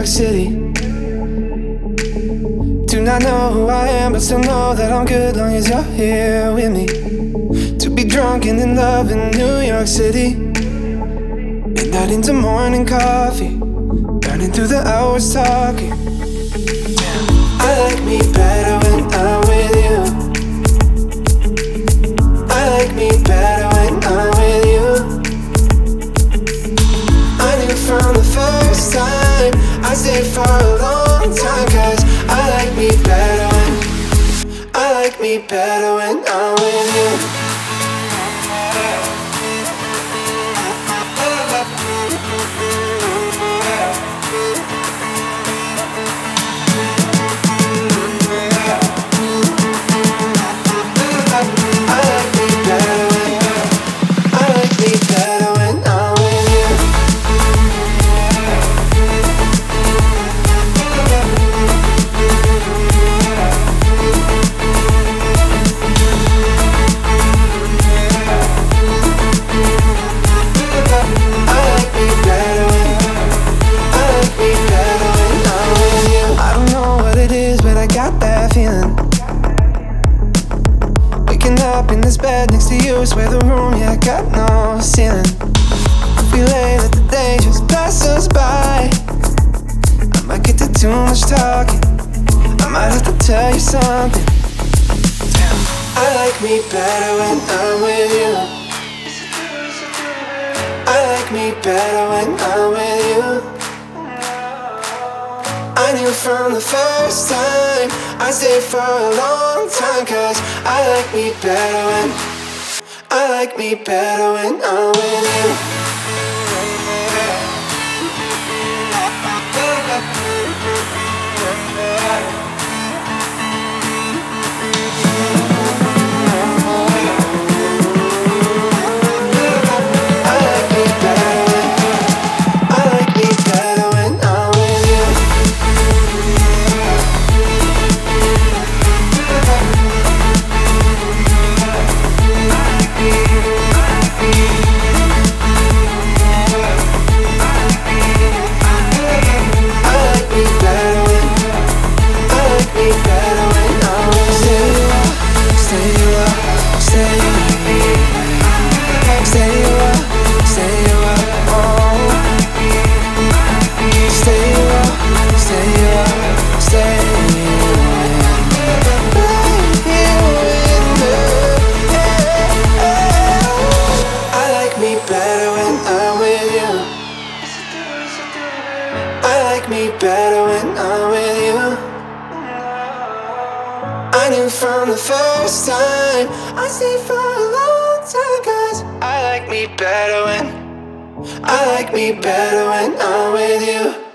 York City. Do not know who I am, but still know that I'm good long as you're here with me. To be drunk and in love in New York City. Midnight into morning coffee, burning through the hours talking. I like me better when I'm with you. I like me better when I'm with you. I knew from the first time I stayed for a long time, 'cause I like me better when I'm with you. Waking up in this bed next to you, swear the room, yeah, I got no ceiling. We lay that the day just passes us by. I might get to too much talking, I might have to tell you something. Damn. I like me better when I'm with you. I like me better when I'm with you. I knew from the first time I stayed for a long time, 'cause I like me better when I'm with you. Me better when I'm with you. I knew from the first time I stayed for a long time, 'cause I like me better when I'm with you.